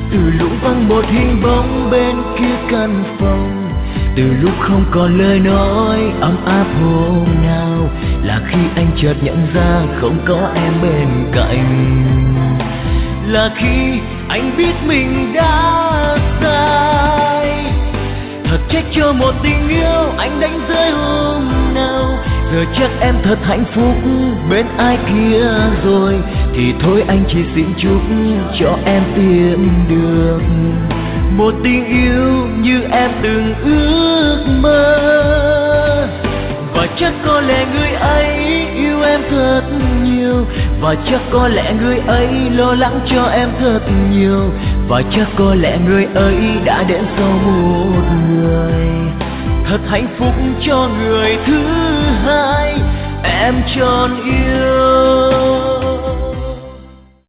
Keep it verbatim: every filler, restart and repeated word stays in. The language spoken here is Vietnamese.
từ lúc vắng một hình bóng bên kia căn phòng, từ lúc không còn lời nói ấm áp hôm nào, là khi anh chợt nhận ra không có em bên cạnh, là khi anh biết mình đã sai. Thật trách cho một tình yêu anh đánh rơi hôm nào, giờ chắc em thật hạnh phúc bên ai kia rồi, thì thôi anh chỉ xin chúc cho em tìm được một tình yêu như em từng ước mơ. Và chắc có lẽ người ấy yêu em thật nhiều, và chắc có lẽ người ấy lo lắng cho em thật nhiều, và chắc có lẽ người ấy đã đến sau một người. Thật hạnh phúc cho người thứ hai em tròn yêu.